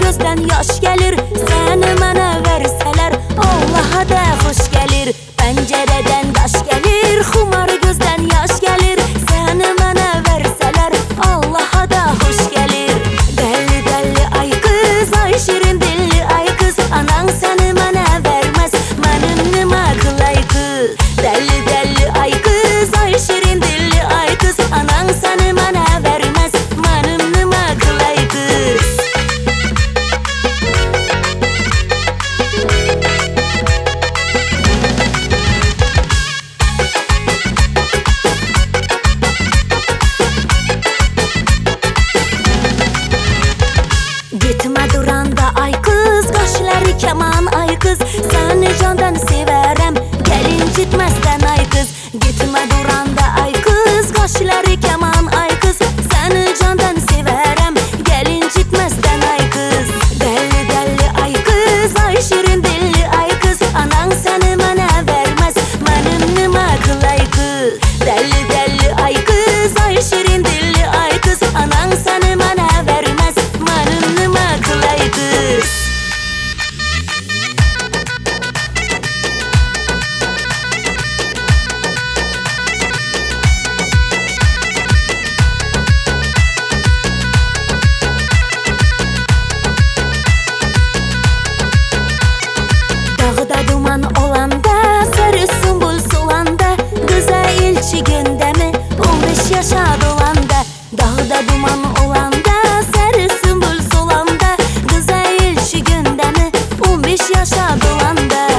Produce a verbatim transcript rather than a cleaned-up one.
gözden yaş gelir. Seni bana verseler Allah'a da hoş gelir. Pencereden taş gelir, xumar gözden yaş gelir. Seni bana verseler Allah'a da hoş gelir. Deli deli ay kız, ay şirin dilli ay kız. Anan seni bana vermez, benim nima kılay kız. Deli deli ay kız, ay şirin dilli ay kız. Anan seni bana vermez, benim nima kılay kız. Gitme duranda ay kız, kaşları keman ay kız. Seni candan severem, gelin gitmezden ay kız. Gitme duranda ay kız, kaşları keman ay kız. Seni candan severem, gelin gitmezden ay kız. Deli deli ay kız, ay şirin dilli ay kız. Anan seni bana vermez, benim nima kılay kız. Deli deli ay kız, ay şirin dilli ay kız. Anan seni bana vermez, benim nima kılay kız. Dağda duman olanda, sarı sümbül sulanda. Kıza ilçi gündemi on beş yaşa dolanda. Dağda duman olanda, sarı sümbül sulanda. Kıza ilçi gündemi on beş yaşa dolanda.